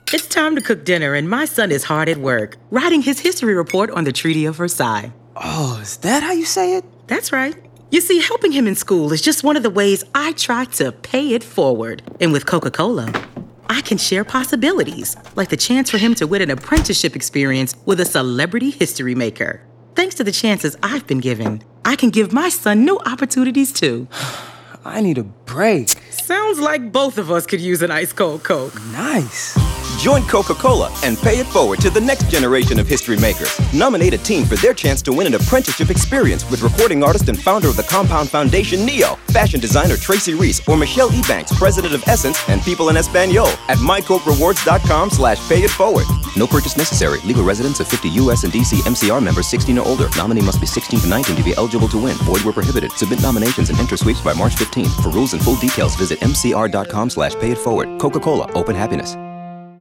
It's time to cook dinner, and my son is hard at work, writing his history report on the Treaty of Versailles. Oh, is that how you say it? That's right. You see, helping him in school is just one of the ways I try to pay it forward. And with Coca-Cola, I can share possibilities, like the chance for him to win an apprenticeship experience with a celebrity history maker. Thanks to the chances I've been given, I can give my son new opportunities too. I need a break. Sounds like both of us could use an ice cold Coke. Nice. Join Coca-Cola and pay it forward to the next generation of history makers. Nominate a team for their chance to win an apprenticeship experience with recording artist and founder of the Compound Foundation, Neo, fashion designer Tracy Reese, or Michelle Ebanks, president of Essence and People in Espanol at mycokerewards.com/payitforward. No purchase necessary. Legal residents of 50 U.S. and D.C. MCR members 16 or older. Nominee must be 16 to 19 to be eligible to win. Void where prohibited. Submit nominations and enter sweeps by March 15. For rules and full details, visit mcr.com/payitforward. Coca-Cola. Open happiness.